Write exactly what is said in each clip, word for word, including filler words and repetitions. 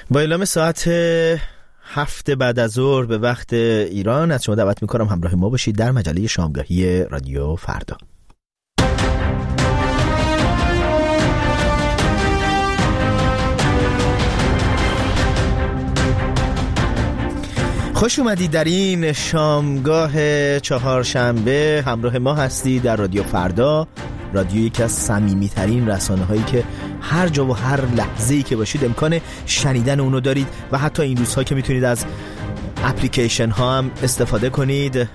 با اعلام ساعت هفت بعد از ظهر به وقت ایران از شما دعوت میکنم همراه ما باشید در مجله شامگاهی رادیو فردا. خوش اومدید در این شامگاه چهارشنبه. همراه ما هستی در رادیو فردا، رادیو یکی از صمیمی‌ترین رسانه‌هایی که هر جا و هر لحظه‌ای که باشید امکان شنیدن اونو دارید و حتی این روزها که میتونید از اپلیکیشن ها هم استفاده کنید.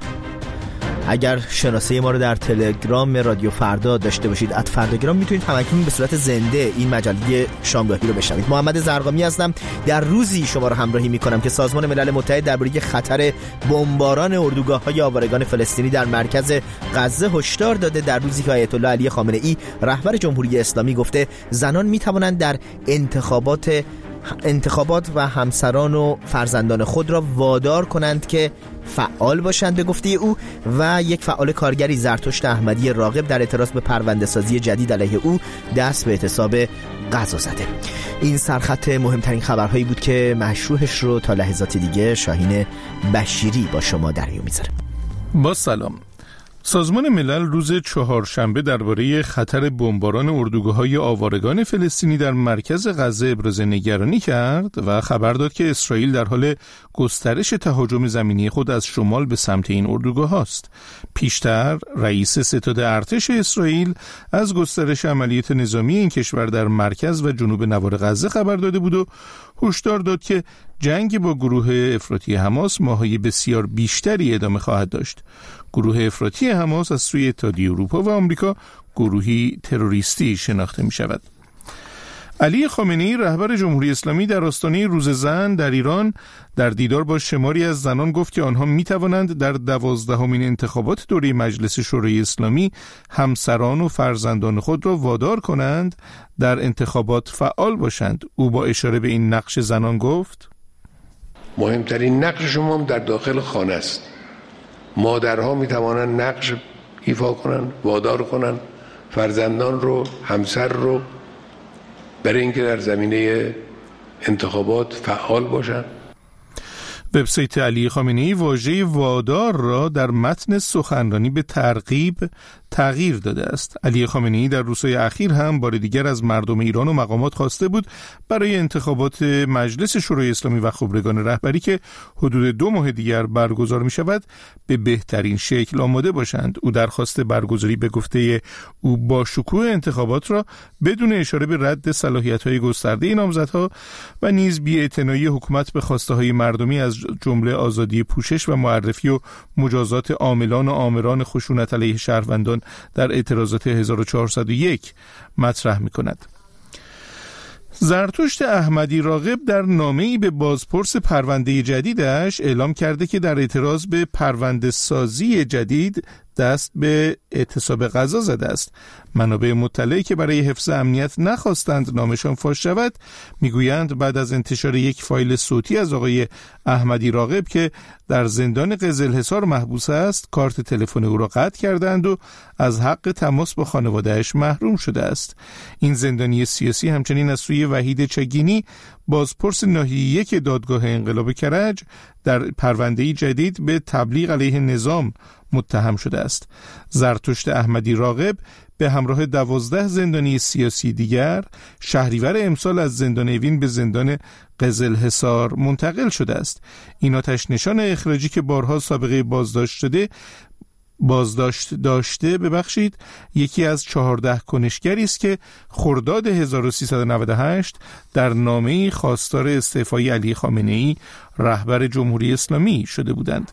اگر شناسه ما رو در تلگرام رادیو فردا داشته باشید ات فرداگرام میتونید همکنون به صورت زنده این مجله شامگاهی رو بشنوید. محمد زرقامی هستم. در روزی شما رو همراهی میکنم که سازمان ملل متحد درباره خطر بمباران اردوگاه‌های آوارگان فلسطینی در مرکز غزه هشدار داده. در روزی که آیت الله علی خامنه ای رهبر جمهوری اسلامی گفته زنان میتوانند در انتخابات انتخابات و همسران و فرزندان خود را وادار کنند که فعال باشند به گفته او. و یک فعال کارگری زرتشت احمدی راغب در اعتراض به پرونده سازی جدید علیه او دست به اعتصاب غذا زده. این سرخط مهمترین خبرهایی بود که مشروحش رو تا لحظات دیگه شاهین بشیری با شما در میون میذاره. با سلام. سازمان ملل روز چهارشنبه درباره خطر بمباران اردوگاه‌های آوارگان فلسطینی در مرکز غزه ابراز نگرانی کرد و خبر داد که اسرائیل در حال گسترش تهاجم زمینی خود از شمال به سمت این اردوگاه است. پیشتر رئیس ستاد ارتش اسرائیل از گسترش عملیات نظامی این کشور در مرکز و جنوب نوار غزه خبر داده بود و هشدار داد که جنگ با گروه افراطی حماس ماه‌های بسیار بیشتری ادامه خواهد داشت. گروه افراطی حماس از سوی اتحادیه اروپا و آمریکا گروهی تروریستی شناخته می شود. علی خامنه ای رهبر جمهوری اسلامی در آستانه روز زن در ایران در دیدار با شماری از زنان گفت که آنها می توانند در دوازدهمین انتخابات دوره مجلس شورای اسلامی همسران و فرزندان خود را وادار کنند در انتخابات فعال باشند. او با اشاره به این نقش زنان گفت: مهمترین نقش شما هم در داخل خانه است. مادرها می توانند نقش ایفا کنند، وادار کنند فرزندان رو، همسر رو برای اینکه در زمینه انتخابات فعال باشند. وبسایت علی خامنه ای واژه وادار را در متن سخنرانی به ترغیب تغییر داده است. علی خامنه ای در روزهای اخیر هم بار دیگر از مردم ایران و مقامات خواسته بود برای انتخابات مجلس شورای اسلامی و خبرگان رهبری که حدود دو ماه دیگر برگزار می شود به بهترین شکل آماده باشند. او درخواست برگزاری به گفته او با شکوه انتخابات را بدون اشاره به رد صلاحیت‌های گسترده نامزدها و نیز بی‌اعتنایی حکومت به خواسته‌های مردمی از جمله آزادی پوشش و معرفی و مجازات عاملان و آمران خشونت علیه شهروندان در اعتراضات هزار و چهارصد و یک مطرح می کند. زرتشت احمدی راغب در نامه‌ای به بازپرس پرونده جدیدش اعلام کرده که در اعتراض به پرونده سازی جدید دست به اعتصاب غذا زده است. منابع مطلعی که برای حفظ امنیت نخواستند نامشان فاش شود میگویند بعد از انتشار یک فایل صوتی از آقای احمدی راغب که در زندان قزلحصار محبوس است کارت تلفن او را قطع کردند و از حق تماس با خانواده‌اش محروم شده است. این زندانی سیاسی همچنین از سوی وحید چگینی بازپرس ناحیه یک دادگاه انقلاب کرج در پرونده جدید به تبلیغ علیه نظام متهم شده است. زرتشت احمدی راغب به همراه دوازده زندانی سیاسی دیگر شهریور امسال از زندان اوین به زندان قزلحصار منتقل شده است. این آتش نشان اخراجی که بارها سابقه بازداشت شده بازداشت داشته ببخشید یکی از چهارده کنشگری است که خرداد هزار و سیصد و نود و هشت در نامه‌ای خواستار استعفای علی خامنه ای رهبر جمهوری اسلامی شده بودند.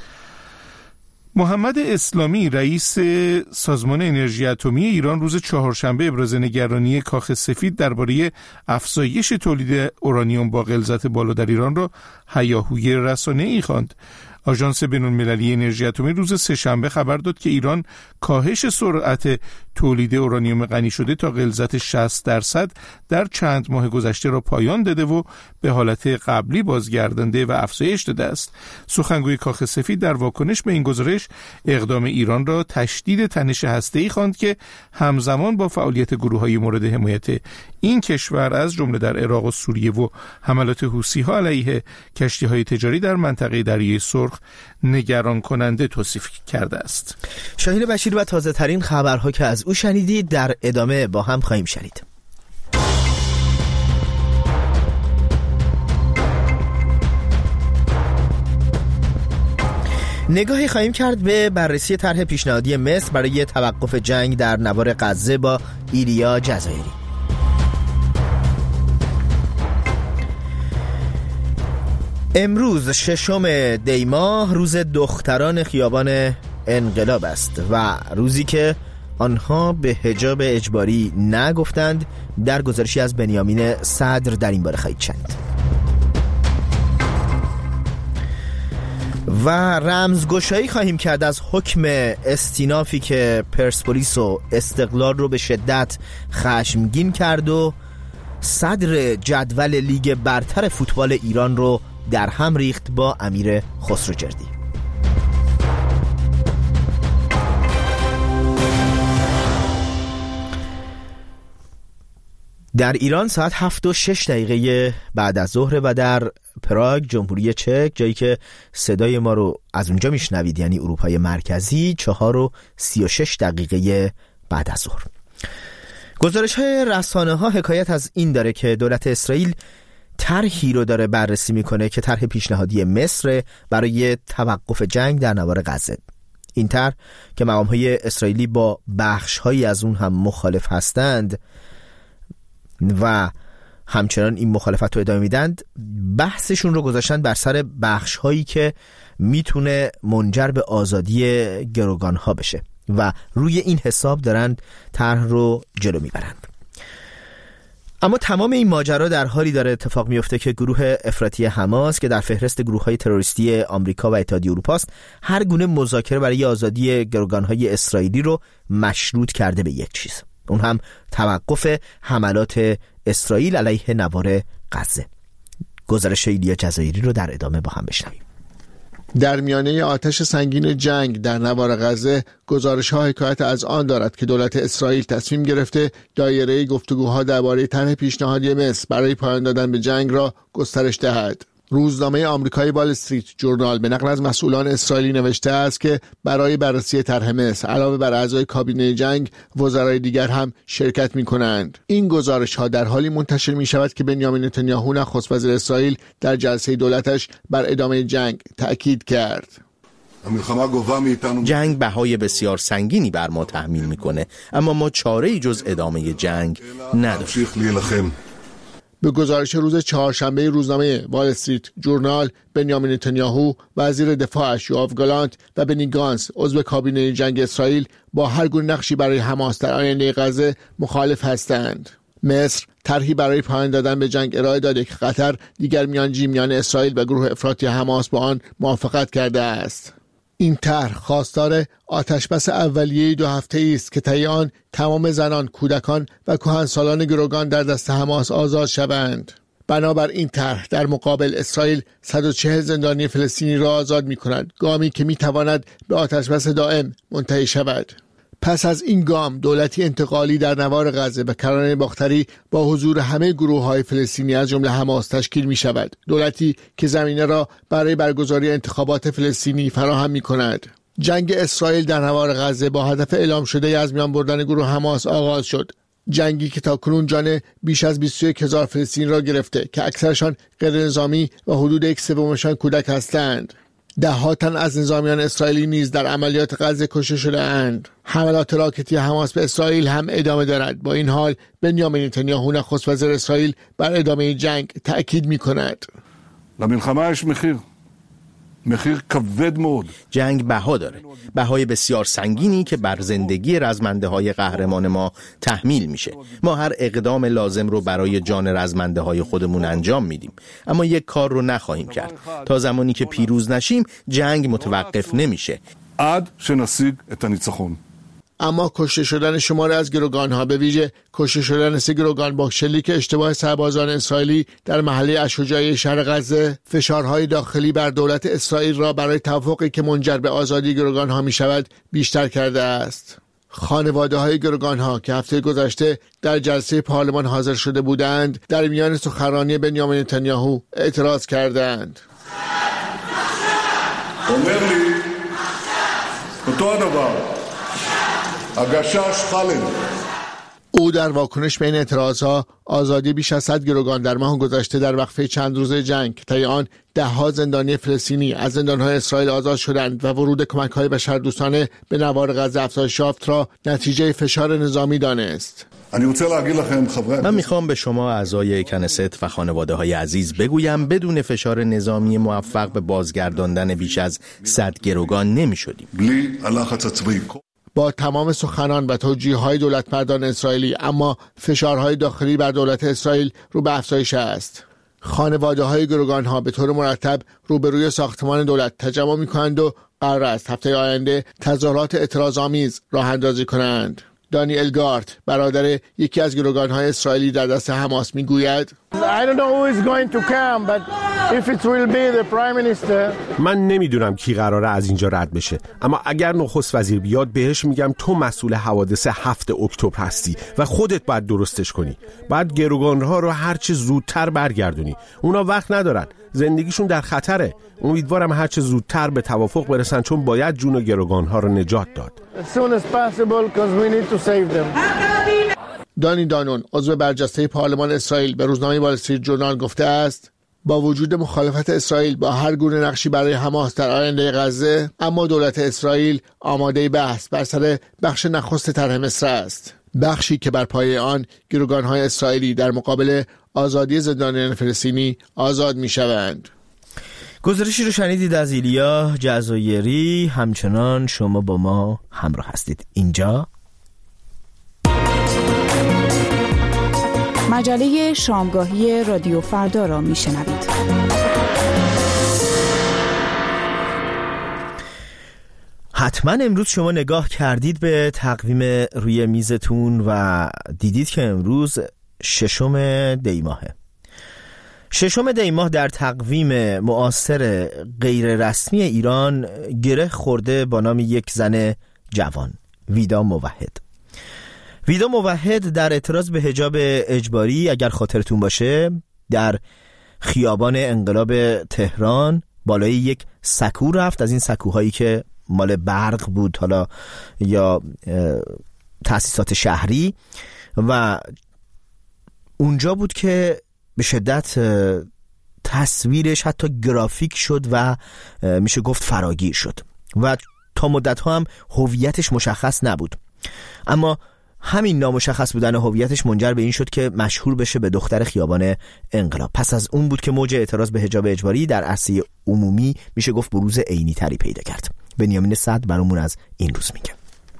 محمد اسلامی رئیس سازمان انرژی اتمی ایران روز چهارشنبه ابراز نگرانی کاخ سفید درباره افزایش تولید اورانیوم با غلظت بالا در ایران را هیاهوی رسانه‌ای خواند. آژانس بین‌المللی انرژی اتمی روز سه‌شنبه خبر داد که ایران کاهش سرعت تولید اورانیوم غنی شده تا غلظت شصت درصد در چند ماه گذشته را پایان داده و به حالت قبلی بازگردانده و افزایش داده است. سخنگوی کاخ سفید در واکنش به این گزارش اقدام ایران را تشدید تنش هسته‌ای خواند که همزمان با فعالیت گروه‌های مورد حمایت این کشور از جمله در عراق و سوریه و حملات حوثی‌ها علیه کشتی‌های تجاری در منطقه دریای سرخ نگران کننده توصیف کرده است. شاهین بشیر و تازه ترین خبرها که از او شنیدید در ادامه با هم خواهیم شنید. نگاهی خواهیم کرد به بررسی طرح پیشنهادی مصر برای توقف جنگ در نوار غزه با ایلیا جزایری. امروز ششم دی ماه روز دختران خیابان انقلاب است و روزی که آنها به حجاب اجباری نگفتند. در گزارشی از بنیامین صدر در این باره خواهید شنید. و رمزگشایی خواهیم کرد از حکم استینافی که پرسپولیس و استقلال رو به شدت خشمگین کرد و صدر جدول لیگ برتر فوتبال ایران رو در هم ریخت با امیر خسروجردی. در ایران ساعت هفت و شش دقیقه بعد از ظهر و در پراگ جمهوری چک، جایی که صدای ما رو از اونجا میشنوید یعنی اروپای مرکزی، چهار و سی و شش دقیقه بعد از ظهر. گزارش های رسانه ها حکایت از این داره که دولت اسرائیل طرحی رو داره بررسی میکنه که طرح پیشنهادی مصر برای توقف جنگ در نوار غزه. این طرح که مقام های اسرائیلی با بخش هایی از اون هم مخالف هستند و همچنان این مخالفت رو ادامه میدند، بحثشون رو گذاشتن بر سر بخش هایی که میتونه منجر به آزادی گروگان ها بشه و روی این حساب دارن طرح رو جلو میبرند. اما تمام این ماجرا در حالی داره اتفاق میفته که گروه افراطی حماس که در فهرست گروه‌های تروریستی آمریکا و اتحادیه اروپا است، هر گونه مذاکره برای آزادی گروگان‌های اسرائیلی رو مشروط کرده به یک چیز، اون هم توقف حملات اسرائیل علیه نوار غزه. گزارش ایلیا جزایری رو در ادامه با هم بشنویم. در میانه آتش سنگین جنگ در نوار غزه، گزارش‌ها حکایت از آن دارد که دولت اسرائیل تصمیم گرفته دایره گفتگوها درباره طرح پیشنهادی مصر برای پایان دادن به جنگ را گسترش دهد. روزنامه آمریکایی وال استریت جورنال به نقل از مسئولان اسرائیلی نوشته است که برای بررسی طرح مصر علاوه بر اعضای کابینه جنگ، وزرای دیگر هم شرکت می‌کنند. این گزارش‌ها در حالی منتشر می‌شود که بنیامین نتانیاهو نخست وزیر اسرائیل در جلسه دولتش بر ادامه جنگ تأکید کرد. جنگ بهای بسیار سنگینی بر ما تحمیل می‌کنه، اما ما چاره‌ای جز ادامه جنگ نداریم. به گزارش روز چهارشنبه روزنامه وال استریت جورنال، بنیامین نتانیاهو، وزیر دفاعش یوآف گالانت و بنی گانتز، عضو کابینه جنگ اسرائیل، با هر گونه نقشی برای حماس در آینده غزه مخالف هستند. مصر طرحی برای پایان دادن به جنگ ارائه داده که قطر دیگر میانجی میان اسرائیل و گروه افراطی حماس با آن موافقت کرده است. این طرح خواستار آتشبس اولیه دو هفته‌ای است که طی آن تمام زنان، کودکان و کهنسالان گروگان در دست حماس آزاد شوند. بنابر این طرح در مقابل اسرائیل صد و چهل زندانی فلسطینی را آزاد می‌کند، گامی که می‌تواند به آتشبس دائم منتهی شود. پس از این گام، دولتی انتقالی در نوار غزه و کرانه باختری با حضور همه گروه‌های فلسطینی از جمله حماس تشکیل می شود. دولتی که زمینه را برای برگزاری انتخابات فلسطینی فراهم می کند. جنگ اسرائیل در نوار غزه با هدف اعلام شده از میان بردن گروه حماس آغاز شد. جنگی که تاکنون جان بیش از بیست و یک هزار فلسطینی را گرفته که اکثرشان غیر نظامی و حدود یک سومشان کودک هستند. ده ها تن از نظامیان اسرائیلی نیز در عملیات غزه کشته شده اند. حملات راکتی حماس به اسرائیل هم ادامه دارد. با این حال بنیامین نتانیاهو نخست وزیر اسرائیل بر ادامه جنگ تأکید می کند. جنگ بها داره، بهای بسیار سنگینی که بر زندگی رزمنده های قهرمان ما تحمیل میشه. ما هر اقدام لازم رو برای جان رزمنده های خودمون انجام میدیم، اما یک کار رو نخواهیم کرد. تا زمانی که پیروز نشیم جنگ متوقف نمیشه. عد شناسیگ اتنیتسخون. اما کشته شدن شماری از گروگان‌ها، به ویژه کشته شدن سه گروگان با شلیک اشتباه سربازان اسرائیلی در محله الشجاعیه شهر غزه، فشارهای داخلی بر دولت اسرائیل را برای توافقی که منجر به آزادی گروگان‌ها می‌شود بیشتر کرده است. خانواده‌های گروگان‌ها که هفته گذشته در جلسه پارلمان حاضر شده بودند، در میان سخنرانی بنیامین نتانیاهو اعتراض کردند. او در واکنش به این اعتراضها آزادی بیش از صد گروگان در ماه گذشته در وقفه چند روزه جنگ، طی آن ده‌ها زندانی فلسطینی از زندان‌های اسرائیل آزاد شدند و ورود کمک‌های بشردوستانه به نوار غزه افزایش یافت را نتیجه فشار نظامی دانست. من میخوام به شما اعضای کنست و خانواده های عزیز بگویم بدون فشار نظامی موفق به بازگرداندن بیش از صد گروگان نمیشدیم. با تمام سخنان و توجیه‌های دولتمردان اسرائیلی، اما فشارهای داخلی بر دولت اسرائیل رو به افزایش است. خانواده‌های گروگان‌ها به طور مرتب روبروی ساختمان دولت تجمع می‌کنند و قرار است هفته آینده تظاهرات اعتراض‌آمیز راه اندازی کنند. دانیل گارت، برادر یکی از گروگان‌های اسرائیلی در دست حماس، میگوید من نمیدونم کی قراره از اینجا رد بشه، اما اگر نخست وزیر بیاد بهش میگم تو مسئول حوادث هفت اکتبر هستی و خودت باید درستش کنی. بعد گروگان‌ها رو هرچه زودتر برگردونی. اونا وقت ندارن، زندگیشون در خطره. امیدوارم هرچه زودتر به توافق برسن، چون باید جون گروگان‌ها رو نجات داد. دانی دانون، عضو برجسته پارلمان اسرائیل، به روزنامه وال استریت جورنال گفته است با وجود مخالفت اسرائیل با هر گونه نقشی برای حماس در آینده غزه، اما دولت اسرائیل آماده بحث بر سر بخش نخست طرح مصر است، بخشی که بر پایه آن گروگان‌های اسرائیلی در مقابل آزادی زندانیان فلسطینی آزاد می‌شوند. گزارشی رو شنیدید از ایلیا جزایری. همچنان شما با ما همراه هستید. اینجا مجله شامگاهی رادیو فردا را میشنوید. حتما امروز شما نگاه کردید به تقویم روی میزتون و دیدید که امروز ششم دی ماهه. ششم دی ماه در تقویم معاصر غیر رسمی ایران گره خورده با نام یک زن جوان، ویدا موحد. ویدا موحد در اعتراض به حجاب اجباری، اگر خاطرتون باشه، در خیابان انقلاب تهران بالای یک سکو رفت، از این سکوهایی که مال برق بود حالا یا تأسیسات شهری، و اونجا بود که به شدت تصویرش حتی گرافیک شد و میشه گفت فراگیر شد و تا مدت ها هم هویتش مشخص نبود. اما همین نامشخص بودن هویتش منجر به این شد که مشهور بشه به دختر خیابان انقلاب. پس از اون بود که موج اعتراض به حجاب اجباری در عرصه عمومی میشه گفت بروز عینی تری پیدا کرد. بنیامین صدر برامون از این روز میگه.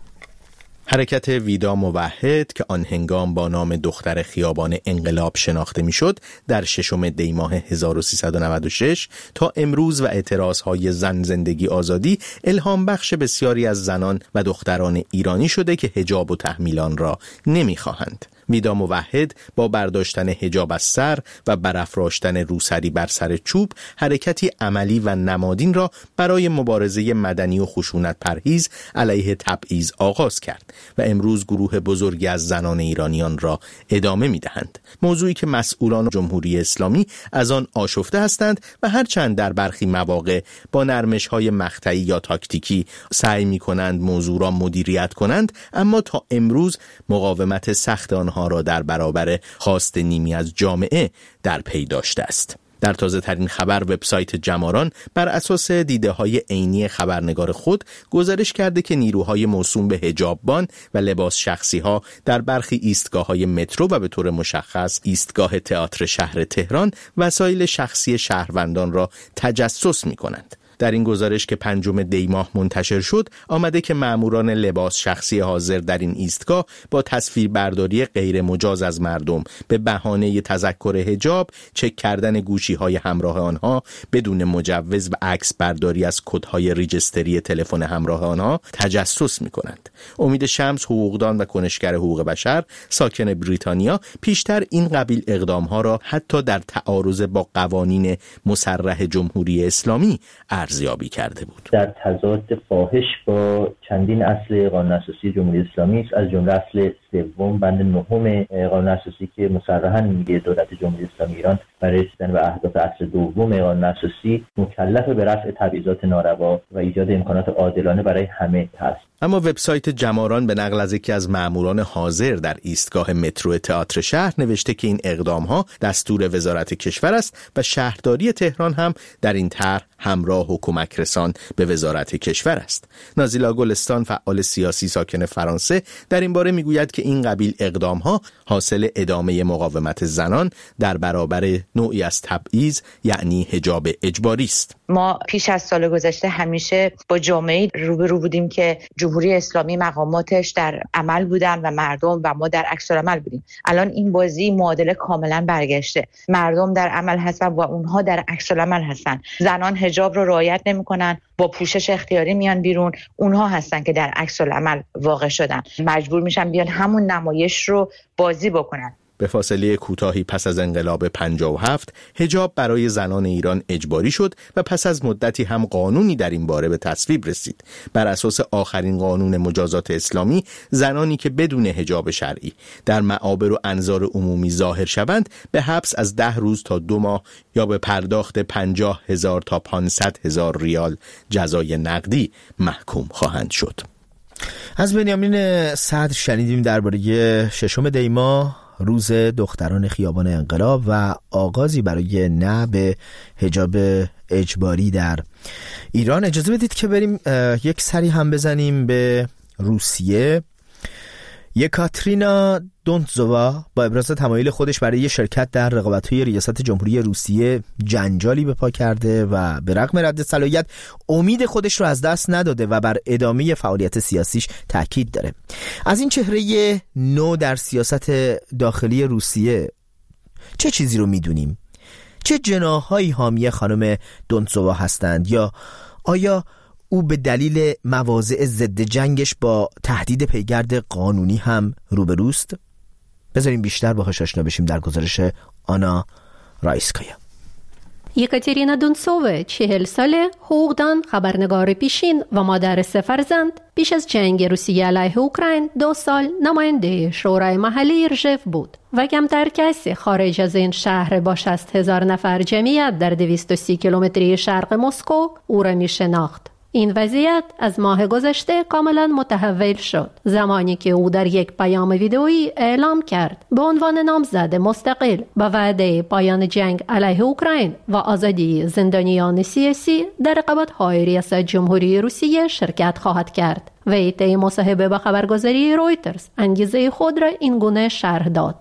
حرکت ویدا موحد که آن هنگام با نام دختر خیابان انقلاب شناخته میشد، در ششم دی ماه هزار و سیصد و نود و شش تا امروز و اعتراضهای زن زندگی آزادی الهام بخش بسیاری از زنان و دختران ایرانی شده که حجاب و تحمیلان را نمیخواهند. ویدا موحد با برداشتن حجاب از سر و برافراشتن روسری بر سر چوب حرکتی عملی و نمادین را برای مبارزه مدنی و خشونت پرهیز علیه تبعیض آغاز کرد و امروز گروه بزرگی از زنان ایرانیان را ادامه می‌دهند. موضوعی که مسئولان جمهوری اسلامی از آن آشفته هستند و هرچند در برخی مواقع با نرمش‌های مقطعی یا تاکتیکی سعی می‌کنند موضوع را مدیریت کنند، اما تا امروز مقاومت سخت آنها ها را در برابر خواست نیمی از جامعه در پی داشته است. در تازه ترین خبر وبسایت جماران بر اساس دیده های عینی خبرنگار خود گزارش کرده که نیروهای موسوم به حجاببان و لباس شخصی ها در برخی ایستگاه های مترو و به طور مشخص ایستگاه تئاتر شهر تهران وسایل شخصی شهروندان را تجسس می کنند. در این گزارش که پنجم دی ماه منتشر شد آمده که ماموران لباس شخصی حاضر در این ایستگاه با تصویربرداری غیر مجاز از مردم به بهانه تذکر حجاب، چک کردن گوشی‌های همراه آنها بدون مجوز و عکس برداری از کدهای ریجستری تلفن همراه آنها تجسس می‌کنند. امید شمس، حقوقدان و کنشگر حقوق بشر ساکن بریتانیا، پیشتر این قبیل اقدام‌ها را حتی در تعارض با قوانین مصرح جمهوری اسلامی ارزیابی کرده بود. در تضاد فاحش با چندین اصل قانون اساسی جمهوری اسلامی است، از جمله اصل سوم بند نهم قانون اساسی که مصرحاً میگه دولت جمهوری اسلامی ایران برای رسیدن به اهداف اصل دوم قانون اساسی مکلف به رفع تبعیضات ناروا و ایجاد امکانات عادلانه برای همه است. اما وبسایت جماران به نقل از یکی از ماموران حاضر در ایستگاه مترو تئاتر شهر نوشته که این اقدام‌ها دستور وزارت کشور است و شهرداری تهران هم در این طرح همراه و کمک رسان به وزارت کشور است. نازیلا گلستان، فعال سیاسی ساکن فرانسه، در این باره میگوید که این قبیل اقدام‌ها حاصل ادامه مقاومت زنان در برابر نوعی از تبعیض، یعنی حجاب اجباری است. ما پیش از سال گذشته همیشه با جامعه روبرو بودیم که جمهوری اسلامی مقاماتش در عمل بودن و مردم و ما در عکس العمل بودیم. الان این بازی معادله کاملا برگشته. مردم در عمل هستن و اونها در عکس العمل هستن. زنان حجاب رو رعایت نمی‌کنن، با پوشش اختیاری میان بیرون. اونها هستن که در عکس العمل واقع شدن. مجبور میشن بیان همون نمایش رو بازی بکنن. به فاصله کوتاهی پس از انقلاب پنجاه و هفت حجاب برای زنان ایران اجباری شد و پس از مدتی هم قانونی در این باره به تصویب رسید. بر اساس آخرین قانون مجازات اسلامی، زنانی که بدون حجاب شرعی در معابر و انظار عمومی ظاهر شوند به حبس از ده روز تا دو ماه یا به پرداخت پنجاه هزار تا پانصد هزار ریال جزای نقدی محکوم خواهند شد. از بنیامین صدر شنیدیم درباره ششم دی ماه، روز دختران خیابان انقلاب و آغازی برای نه به حجاب اجباری در ایران. اجازه بدید که بریم یک سری هم بزنیم به روسیه. یکاترینا دونتزووا با ابراز تمایل خودش برای شرکت در رقابت‌های ریاست جمهوری روسیه جنجالی به پا کرده و به رغم رد صلاحیت امید خودش رو از دست نداده و بر ادامه فعالیت سیاسیش تاکید داره. از این چهره نو در سیاست داخلی روسیه چه چیزی رو میدونیم؟ چه جناحایی حامی خانم دونتزووا هستند؟ یا آیا او به دلیل مواضع ضد جنگش با تهدید پیگرد قانونی هم روبروست؟ بذاریم بیشتر باهاش آشنا بشیم در گزارش آنا رایسکایا. یکاترینا دونتزووا چهل ساله، حقوقدان، خبرنگار پیشین و مادر سه فرزند، پیش از جنگ روسیه علیه اوکراین دو سال نماینده شورای محلی رژف بود و کمتر کسی خارج از این شهر با شصت هزار نفر جمعیت در دویست و سی کیلومتری شرق مسکو او را می شناخت. این وضعیت از ماه گذشته کاملا متحول شد زمانی که او در یک پیام ویدئویی اعلام کرد به عنوان نامزد مستقل با وعده پایان جنگ علیه اوکراین و آزادی زندانیان سیاسی در رقابت‌های ریاست جمهوری روسیه شرکت خواهد کرد. وی طی مصاحبه با خبرگزاری رویترز انگیزه خود را این گونه شرح داد.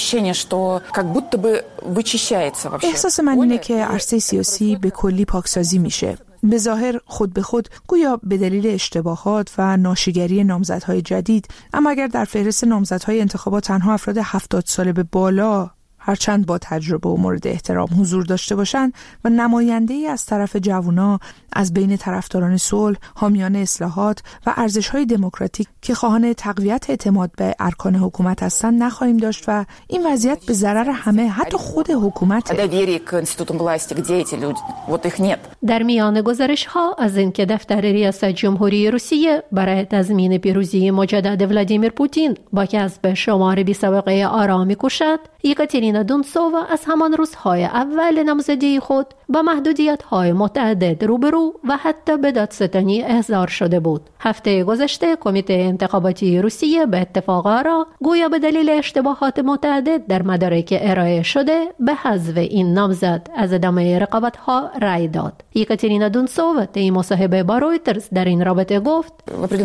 احساس من اینه که عرصه سیاسی به کلی پاکسازی میشه. به ظاهر خود به خود گویا به دلیل اشتباهات و ناشیگری نامزدهای جدید، اما اگر در فهرست نامزدهای انتخابات تنها افراد هفتاد ساله به بالا هرچند با تجربه و مورد احترام حضور داشته باشند و نماینده‌ای از طرف جوونا از بین طرفداران صلح، حامیان اصلاحات و ارزش‌های دموکراتیک که خواهان تقویت اعتماد به ارکان حکومت هستند نخواهیم داشت و این وضعیت به ضرر همه، حتی خود حکومت. در میان گزارش‌ها از اینکه دفتر ریاست جمهوری روسیه برای تضمین پیروزی مجدد ولادیمیر پوتین با کسب شمار بی‌سابقه آرا می‌کوشد، یکاترینا دونتزووا از همان روزهای اول نامزدی خود با محدودیت‌های متعدد روبرو و حتی به دادستانی احضار شده بود. هفته گذشته کمیته انتخاباتی روسیه به اتفاق آرا گویا به دلیل اشتباهات متعدد در مدارک ارائه شده به حذف این نامزد از ادامه رقابت‌ها رأی داد. یکاترینا دونسووا طی مصاحبه با رویترز در این رابطه گفت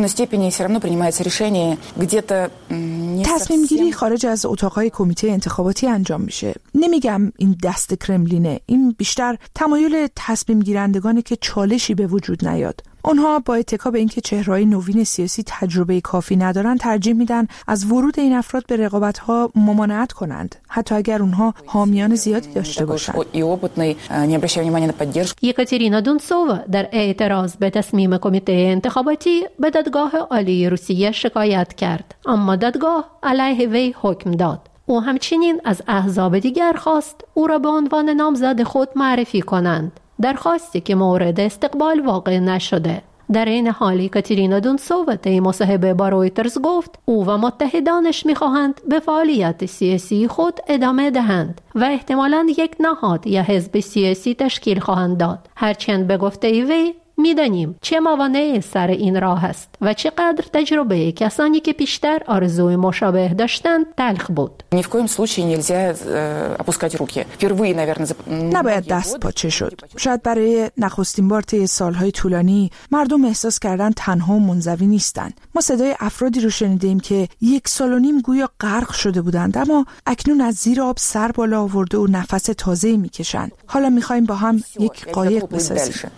تصمیم گیری خارج از اتاقهای کمیته انتخاباتی انجام میشه. نمیگم این دست کرملینه، این بیشتر تمایل تصمیم گیرندگانه که چالشی به وجود نیاد. اونها با اتکا به اینکه چهره‌های نوین سیاسی تجربه کافی ندارن ترجیح میدن از ورود این افراد به رقابت‌ها ممانعت کنند، حتی اگر اونها حامیان زیادی داشته باشند. یکاترینا دونسووا در اعتراض به تصمیم کمیته انتخاباتی به دادگاه عالی روسیه شکایت کرد، اما دادگاه علیه وی حکم داد. او همچنین از احزاب دیگر خواست او را به عنوان نامزد خود معرفی کنند، درخواستی که مورد استقبال واقع نشده. در این حال یکاترینا دونسووا طی مصاحبه با رویترز گفت او و متحدانش می‌خواهند به فعالیت سیاسی خود ادامه دهند و احتمالاً یک نهاد یا حزب سیاسی تشکیل خواهند داد. هرچند به گفته وی میدانیم چه موانع سر این راه است و چقدر تجربه کسانی که پیشتر آرزوی مشابه داشتند تلخ بود. نباید دست پاچه شد. شاید برای نخستین بار طی سالهای طولانی مردم احساس کردن تنها و منزوی نیستند. ما صدای افرادی رو شنیدیم که یک سال و نیم گویا غرق شده بودند، اما اکنون از زیر آب سر بالا آورده و نفس تازه‌ای میکشند. حالا میخوایم با هم یک قایق بسازیم.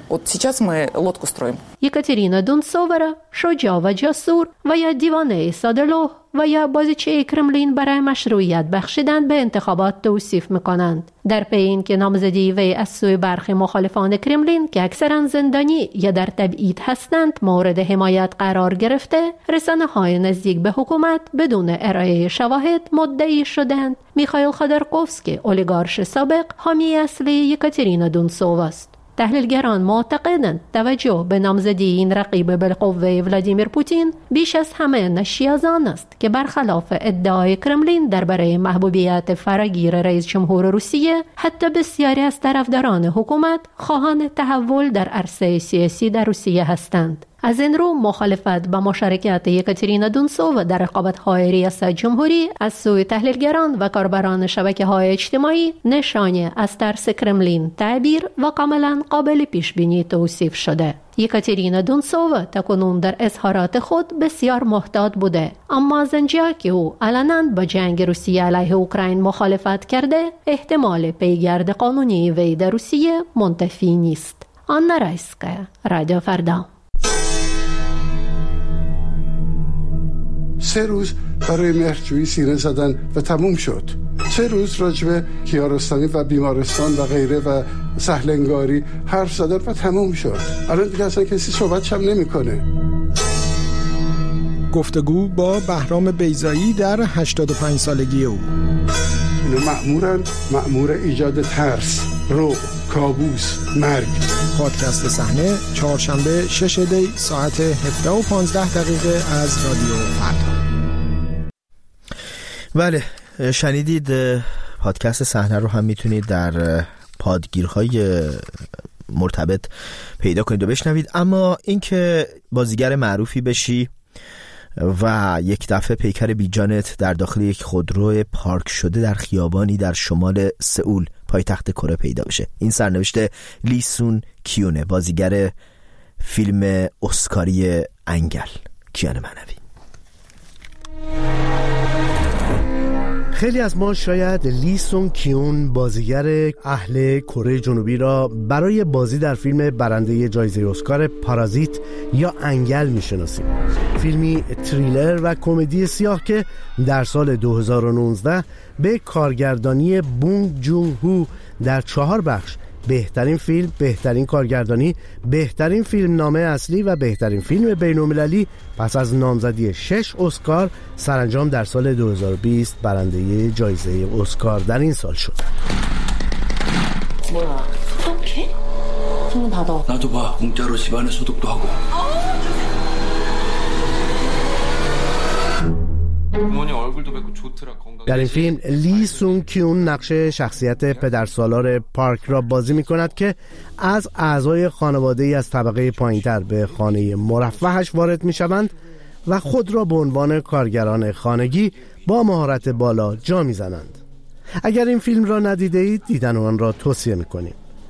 یکاترینا دونسووا را شجاع و جسور و یا دیوانه ساده‌لوح و یا بازیچه کرملین برای مشروعیت بخشیدن به انتخابات توصیف میکنند. در پی این که نامزدی وی از سوی برخی مخالفان کرملین که اکثرا زندانی یا در تبعید هستند مورد حمایت قرار گرفته، رسانه‌های نزدیک به حکومت بدون ارائه شواهد مدعی شدند میخائیل خودورکوفسکی، اولیگارش سابق، حامی اصلی یکاترینا دونسووا است. تحلیلگران معتقدند توجه به نامزدی این رقیب بالقوه ولادیمیر پوتین بیش از همه ناشی از آن است که برخلاف ادعای کرملین درباره محبوبیت فراگیر رئیس جمهور روسیه، حتی بسیاری از طرفداران حکومت خواهان تحول در عرصه سیاسی در روسیه هستند. از این رو مخالفت با مشارکت یکاترینا دونسووا در رقابت‌های ریاست جمهوری از سوی تحلیلگران و کاربران شبکه‌های اجتماعی نشانه از ترس کرملین تعبیر و کاملا قابل پیش‌بینی توصیف شده. یکاترینا دونسووا تاکنون در اظهارات خود بسیار محتاط بوده، اما از آنجا که او علنا با جنگ روسیه علیه اوکراین مخالفت کرده، احتمال پیگرد قانونی وی در روسیه منتفی نیست. آنا رایسکا، رادیو فردا. سه روز برای مهرجویی سینه زدن و تموم شد. سه روز راجب کیارستانی و بیمارستان و غیره و سهلنگاری حرف زدن و تموم شد. الان دیگه اصلا کسی صحبتش هم نمی‌کنه. گفتگو با بهرام بیضایی در هشتاد و پنج سالگی او. اینا مأمورن، مأمور ایجاد ترس، رعب، کابوس، مرگ. پادکست صحنه چهارشنبه شش دی ساعت هفده و پانزده دقیقه از رادیو فردا. بله، شنیدید. پادکست صحنه رو هم میتونید در پادگیرهای مرتبط پیدا کنید و بشنوید. اما اینکه بازیگر معروفی بشی و یک دفعه پیکر بیجانت در داخل یک خودرو پارک شده در خیابانی در شمال سئول پایتخت کره پیدا بشه، این سرنوشت لی سون کیونه، بازیگر فیلم اسکاری انگل. کیان معنوی. خیلی از ما شاید لی سون کیون، بازیگر اهل کره جنوبی را برای بازی در فیلم برنده جایزه اسکار پارازیت یا انگل میشناسیم. فیلمی تریلر و کمدی سیاه که در سال دو هزار و نوزده به کارگردانی بونگ جون هو در چهار بخش، بهترین فیلم، بهترین کارگردانی، بهترین فیلم نامه اصلی و بهترین فیلم بین‌المللی پس از نامزدی شش اسکار سرانجام در سال دو هزار و بیست برنده جایزه اسکار در این سال شد. 나도 봐. 공짜로 집안에 소독도 하고. در این فیلم لی سون کیون نقش شخصیت پدرسالار پارک را بازی می کند که از اعضای خانواده‌ای از طبقه پایینتر به خانه مرفهش وارد می شوند و خود را به عنوان کارگران خانگی با مهارت بالا جا می زنند. اگر این فیلم را ندیده اید دیدن آن را توصیه می کنیم.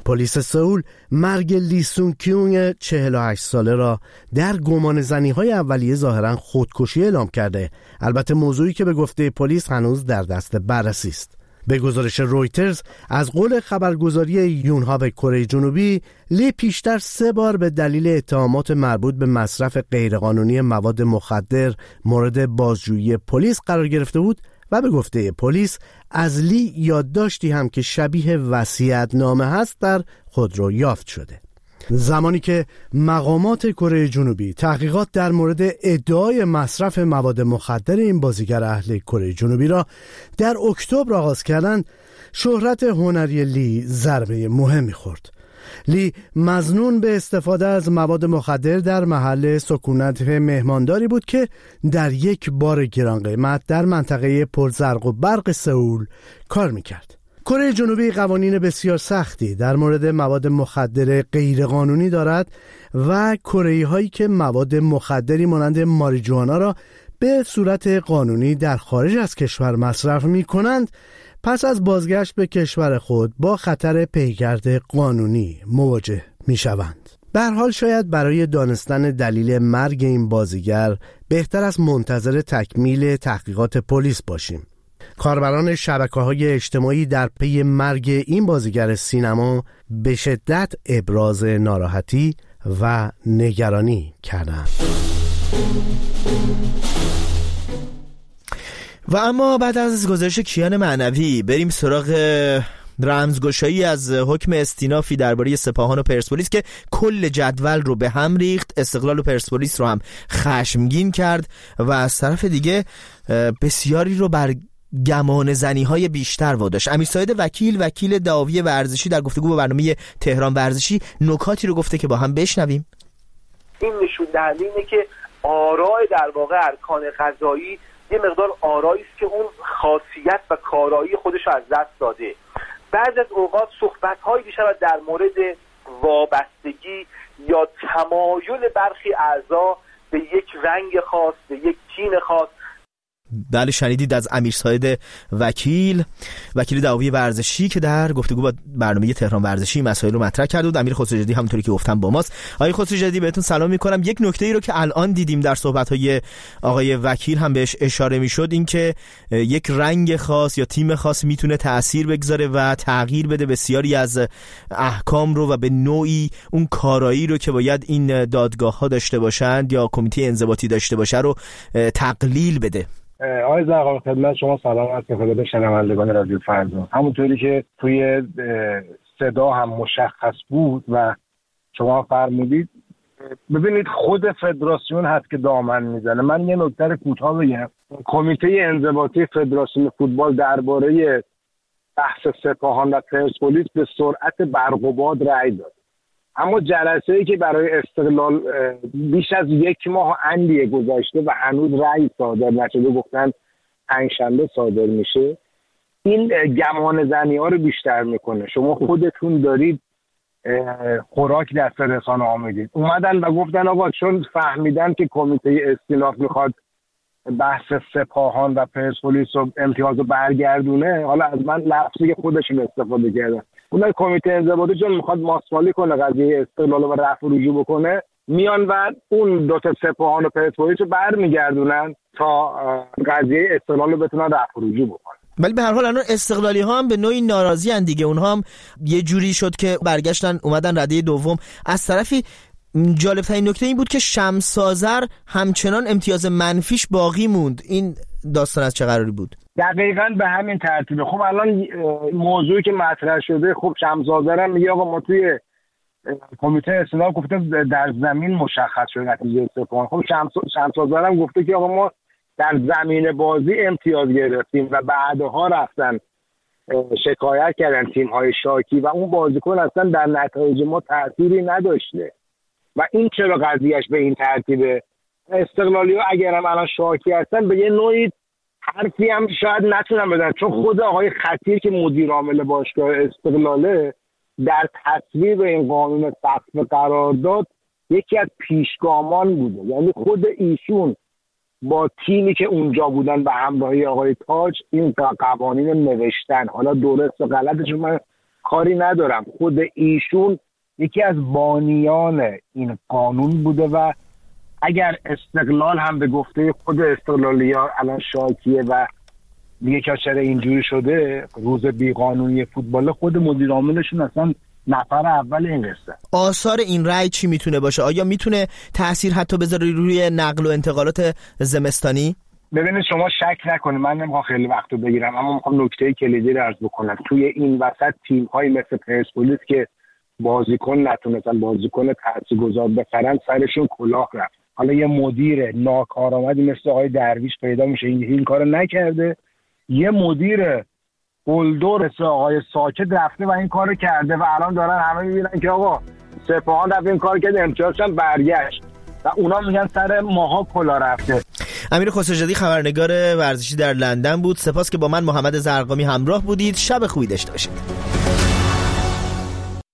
پلیس سئول مرگ لی سون کیونگ چهل و هشت ساله را در گمانه‌زنی‌های اولیه ظاهراً خودکشی اعلام کرده. البته موضوعی که به گفته پلیس هنوز در دست بررسی است. به گزارش رویترز از قول خبرگزاری یونهاب کره جنوبی، لی پیشتر سه بار به دلیل اتهامات مربوط به مصرف غیرقانونی مواد مخدر مورد بازجویی پلیس قرار گرفته بود و به گفته پلیس از لی یادداشتی هم که شبیه وصیت‌نامه هست در خودرو یافت شده. زمانی که مقامات کره جنوبی تحقیقات در مورد ادعای مصرف مواد مخدر این بازیگر اهل کره جنوبی را در اکتبر آغاز کردند، شهرت هنری لی ضربه مهمی خورد. لی مظنون به استفاده از مواد مخدر در محل سکونت مهمانداری بود که در یک بار گران قیمت در منطقه پرزرق و برق سئول کار میکرد. کره جنوبی قوانین بسیار سختی در مورد مواد مخدر غیرقانونی دارد و کره‌ای هایی که مواد مخدری مانند ماریجوانا را به صورت قانونی در خارج از کشور مصرف می کنند، پس از بازگشت به کشور خود با خطر پیگرد قانونی مواجه می شوند. به هر حال شاید برای دانستن دلیل مرگ این بازیگر بهتر از منتظر تکمیل تحقیقات پلیس باشیم. کاربران شبکه‌های اجتماعی در پی مرگ این بازیگر سینما به شدت ابراز ناراحتی و نگرانی کردند. و اما بعد از گزارش کیان معنوی بریم سراغ رمزگشایی از حکم استینافی درباره سپاهان و پرسپولیس که کل جدول رو به هم ریخت، استقلال و پرسپولیس رو هم خشمگین کرد و از طرف دیگه بسیاری رو بر گمان زنی های بیشتر واداشت. امیرسعید وکیل وکیل دعاوی ورزشی در گفتگو با برنامه تهران ورزشی نکاتی رو گفته که با هم بشنویم. این نشون دهنده اینه که آراء در واقع ارکان قضایی یه مقدار آرایی است که اون خاصیت و کارایی خودش رو از دست داده. بعض از اوقات صحبت‌هایی می‌شود در مورد وابستگی یا تمایل برخی اعضا به یک رنگ خاص، به یک تیم خاص. بله، شنیدید از امیرسعید وکیل وکیل دعاوی ورزشی که در گفتگو با برنامه تهران ورزشی مسائل رو مطرح کرد. و امیر خسروجدی همونطوری که گفتم با ماست. آقای خسروجدی بهتون سلام می‌کنم. یک نکته‌ای رو که الان دیدیم در صحبت‌های آقای وکیل هم بهش اشاره می‌شد، این که یک رنگ خاص یا تیم خاص میتونه تأثیر بگذاره و تغییر بده بسیاری از احکام رو و به نوعی اون کارایی رو که باید این دادگاه‌ها داشته باشند یا کمیته انضباطی داشته باشه رو تقلیل بده. آقای زرقامی خدمت شما سلام عرض می‌کنم به شنوندگان رادیو فردا. همونطوری که توی صدا هم مشخص بود و شما فرمودید، ببینید خود فدراسیون هست که دامن میزنه. من یه نکته کوتاه بگم. کمیته انضباطی فدراسیون فوتبال درباره بحث سپاهان و پرسپولیس به سرعت برق و باد رأی داد، اما جلسه‌ای که برای استقلال بیش از یک ماه اندیه گذاشته و هنوز رأی صادر نشده، گفتن پنجشنبه صادر میشه، این گمان زنی ها رو بیشتر میکنه. شما خودتون دارید خوراک دست رسانه ها میدید. اومدن و گفتن آقا چون فهمیدن که کمیته استیناف میخواد بحث سپاهان و پرسپولیس و امتیاز رو برگردونه، حالا از من لفظی که خودشون استفاده کردن، اون کمیته انضباطی چون میخواد ماسمالی کنه قضیه استقلال و رفع و رجوع بکنه، میان و اون دو تا سپاهان و پرسپولیس رو برمیگردونن تا قضیه استقلال رو بتونن رفع و رجوع بکنن. ولی به هر حال الان استقلالی ها هم به نوعی ناراضی ان دیگه. اونها هم یه جوری شد که برگشتن اومدن رده دوم. از طرفی جالب ترین نکته این بود که شمس آذر همچنان امتیاز منفیش باقی موند. این داستان از چه قراری بود؟ دقیقاً به همین ترتیبه. خب الان موضوعی که مطرح شده، خب شمس آذر هم میگه آقا ما توی کمیته استیناف گفتیم در زمین مشخص شده نتیجه سپاهان. خب شمس شمس آذر هم گفته که آقا ما در زمین بازی امتیاز گرفتیم و بعدها رفتن شکایت کردن تیم‌های شاکی و اون بازیکن اصلا در نتایج ما تأثیری نداشته. و این چرا قضیهش به این ترتیبه؟ استقلالی ها اگر هم الان شاکی هستن به یه نوعی حرفی هم شاید نتونن بدن، چون خود آقای خطیر که مدیر عامل باشگاه استقلاله در تصویب این قانون سقف قرارداد یکی از پیشگامان بوده. یعنی خود ایشون با تیمی که اونجا بودن به همراهی آقای تاج این قوانین نوشتن. حالا درست و غلطش من کاری ندارم، خود ایشون یکی از بانیان این قانون بوده و اگر استقلال هم به گفته خود استقلالی‌ها الان شاکیه و میگه که چرا اینجوری شده روز بیقانونی فوتبال، خود مدیر عاملشون اصلا نفر اول این قصه. آثار این رأی چی میتونه باشه؟ آیا میتونه تأثیر حتی بذاره روی نقل و انتقالات زمستانی؟ ببینید شما شک نکنید، من نمیخوام خیلی وقتو بگیرم اما میخوام نکته کلیدی رو عرض بکنم. توی این وسط تیم‌های مثل پرسپولیس که بازیکن نتونستن بازیکن تاثیرگذار بخرن سرشون کلاه رفت. حالا یه مدیر ناکارآمدی مثل آقای درویش پیدا میشه این این کارو نکرده، یه مدیر قلدر مثل آقای ساکت رفته و این کارو کرده و الان دارن همه میبینن که آقا سپاهان رفت این کار کرد امتیازش هم برگشت و اونا میگن سر ماها کلا رفته. امیر خسروزادی خبرنگار ورزشی در لندن بود. سپاس که با من محمد زرقامی همراه بودید. شب خوبی داشته باشید.